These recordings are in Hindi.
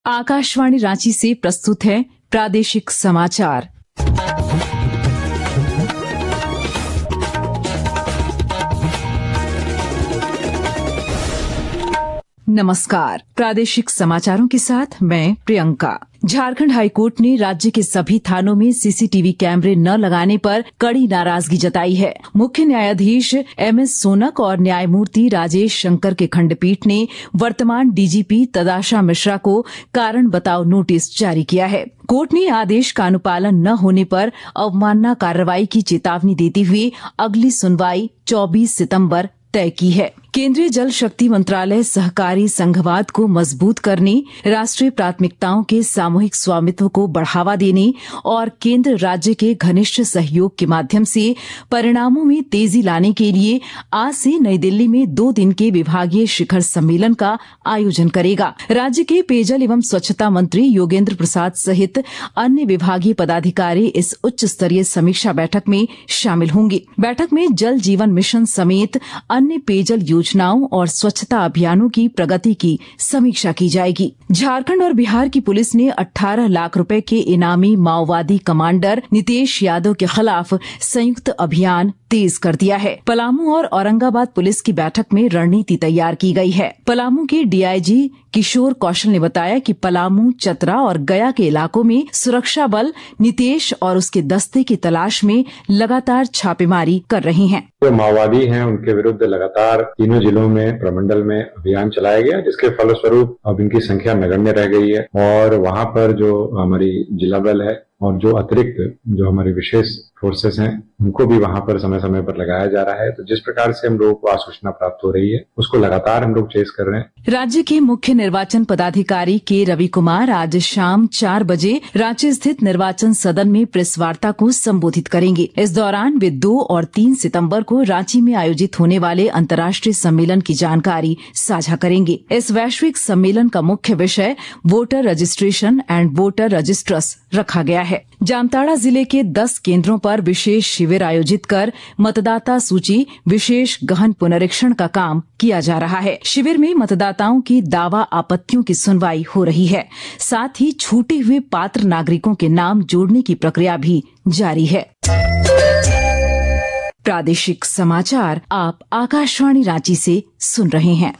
आकाशवाणी रांची से प्रस्तुत है प्रादेशिक समाचार। नमस्कार, प्रादेशिक समाचारों के साथ मैं प्रियंका। झारखंड हाईकोर्ट ने राज्य के सभी थानों में सीसीटीवी कैमरे न लगाने पर कड़ी नाराजगी जताई है। मुख्य न्यायाधीश एमएस सोनक और न्यायमूर्ति राजेश शंकर के खंडपीठ ने वर्तमान डीजीपी तदाशा मिश्रा को कारण बताओ नोटिस जारी किया है। कोर्ट ने आदेश का अनुपालन न होने पर अवमानना कार्रवाई की चेतावनी देते हुए अगली सुनवाई 24 सितंबर तय की है। केंद्रीय जल शक्ति मंत्रालय सहकारी संघवाद को मजबूत करने, राष्ट्रीय प्राथमिकताओं के सामूहिक स्वामित्व को बढ़ावा देने और केंद्र राज्य के घनिष्ठ सहयोग के माध्यम से परिणामों में तेजी लाने के लिए आज से नई दिल्ली में 2 दिन के विभागीय शिखर सम्मेलन का आयोजन करेगा। राज्य के पेयजल एवं स्वच्छता मंत्री योगेंद्र प्रसाद सहित अन्य विभागीय पदाधिकारी इस उच्च स्तरीय समीक्षा बैठक में शामिल होंगे। बैठक में जल जीवन मिशन समेत अन्य पेयजल योजनाओं और स्वच्छता अभियानों की प्रगति की समीक्षा की जाएगी। झारखंड और बिहार की पुलिस ने 18 लाख रुपए के इनामी माओवादी कमांडर नितेश यादव के खिलाफ संयुक्त अभियान तेज कर दिया है। पलामू और औरंगाबाद पुलिस की बैठक में रणनीति तैयार की गई है। पलामू के डीआईजी किशोर कौशल ने बताया कि पलामू, चतरा और गया के इलाकों में सुरक्षा बल नितेश और उसके दस्ते की तलाश में लगातार छापेमारी कर रहे हैं। जो माओवादी हैं उनके विरुद्ध लगातार तीनों जिलों में प्रमंडल में अभियान चलाया गया, जिसके फलस्वरूप अब इनकी संख्या नगण्य रह गई है और वहां पर जो हमारी जिला बल है और जो अतिरिक्त जो हमारी विशेष फोर्सेस हैं उनको भी वहां पर समय समय पर लगाया जा रहा है। तो जिस प्रकार से हम लोगों को सूचना प्राप्त हो रही है उसको लगातार हम लोग चेस कर रहे हैं। राज्य के मुख्य निर्वाचन पदाधिकारी के रवि कुमार आज शाम 4 बजे रांची स्थित निर्वाचन सदन में प्रेस वार्ता को संबोधित करेंगे। इस दौरान वे 2 और 3 सितंबर को रांची में आयोजित होने वाले अंतर्राष्ट्रीय सम्मेलन की जानकारी साझा करेंगे। इस वैश्विक सम्मेलन का मुख्य विषय voter registration and voter registers रखा गया है। जामताड़ा जिले के 10 केंद्रों पर विशेष शिविर आयोजित कर मतदाता सूची विशेष गहन पुनरीक्षण का काम किया जा रहा है। शिविर में मतदाताओं की दावा आपत्तियों की सुनवाई हो रही है। साथ ही छूटे हुए पात्र नागरिकों के नाम जोड़ने की प्रक्रिया भी जारी है। प्रादेशिक समाचार आप आकाशवाणी रांची से सुन रहे हैं।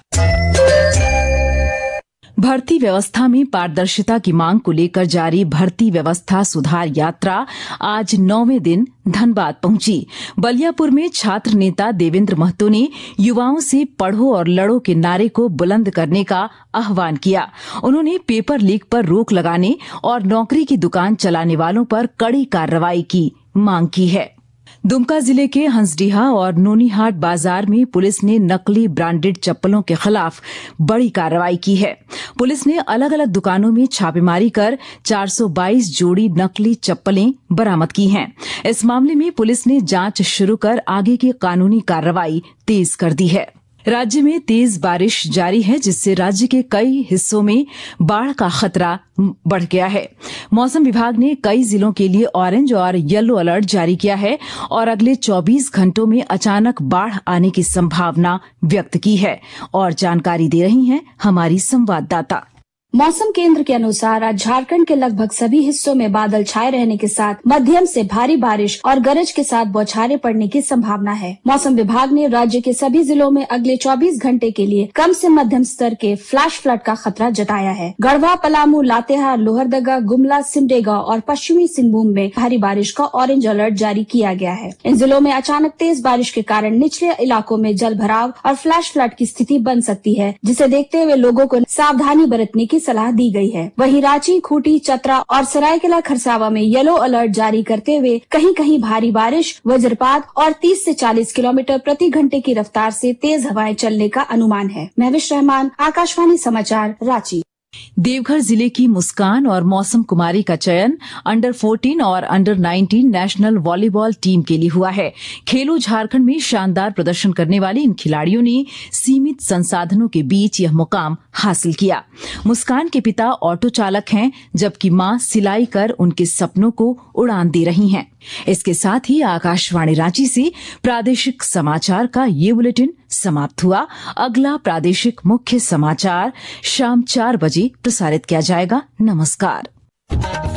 भर्ती व्यवस्था में पारदर्शिता की मांग को लेकर जारी भर्ती व्यवस्था सुधार यात्रा आज 9वें दिन धनबाद पहुंची। बलियापुर में छात्र नेता देवेंद्र महतो ने युवाओं से पढ़ो और लड़ो के नारे को बुलंद करने का आह्वान किया। उन्होंने पेपर लीक पर रोक लगाने और नौकरी की दुकान चलाने वालों पर कड़ी कार्रवाई की मांग की है। दुमका जिले के हंसडीहा और नोनीहाट बाजार में पुलिस ने नकली ब्रांडेड चप्पलों के खिलाफ बड़ी कार्रवाई की है। पुलिस ने अलग अलग दुकानों में छापेमारी कर 422 जोड़ी नकली चप्पलें बरामद की हैं। इस मामले में पुलिस ने जांच शुरू कर आगे की कानूनी कार्रवाई तेज कर दी है। राज्य में तेज बारिश जारी है, जिससे राज्य के कई हिस्सों में बाढ़ का खतरा बढ़ गया है। मौसम विभाग ने कई जिलों के लिए ऑरेंज और येलो अलर्ट जारी किया है और अगले 24 घंटों में अचानक बाढ़ आने की संभावना व्यक्त की है और जानकारी दे रही हैं हमारी संवाददाता। मौसम केंद्र के अनुसार आज झारखंड के लगभग सभी हिस्सों में बादल छाए रहने के साथ मध्यम से भारी बारिश और गरज के साथ बौछारें पड़ने की संभावना है। मौसम विभाग ने राज्य के सभी जिलों में अगले 24 घंटे के लिए कम से मध्यम स्तर के फ्लैश फ्लड का खतरा जताया है। गढ़वा, पलामू, लातेहार, लोहरदगा, गुमला, सिमडेगा और पश्चिमी सिंहभूम में भारी बारिश का ऑरेंज अलर्ट जारी किया गया है। इन जिलों में अचानक तेज बारिश के कारण निचले इलाकों में जल भराव और फ्लैश फ्लड की स्थिति बन सकती है, जिसे देखते हुए लोगों को सावधानी बरतने की सलाह दी गई है। वहीं रांची, खूंटी, चतरा और सरायकेला खरसावा में येलो अलर्ट जारी करते हुए कहीं कहीं भारी बारिश, वज्रपात और 30 से 40 किलोमीटर प्रति घंटे की रफ्तार से तेज हवाएं चलने का अनुमान है। महविश रहमान, आकाशवाणी समाचार, रांची। देवघर जिले की मुस्कान और मौसम कुमारी का चयन अंडर 14 और अंडर 19 नेशनल वॉलीबॉल टीम के लिए हुआ है। खेलो झारखंड में शानदार प्रदर्शन करने वाले इन खिलाड़ियों ने सीमित संसाधनों के बीच यह मुकाम हासिल किया। मुस्कान के पिता ऑटो चालक हैं, जबकि मां सिलाई कर उनके सपनों को उड़ान दे रही हैं। इसके साथ ही आकाशवाणी रांची से प्रादेशिक समाचार का ये बुलेटिन समाप्त हुआ। अगला प्रादेशिक मुख्य समाचार शाम 4 बजे प्रसारित किया जाएगा। नमस्कार।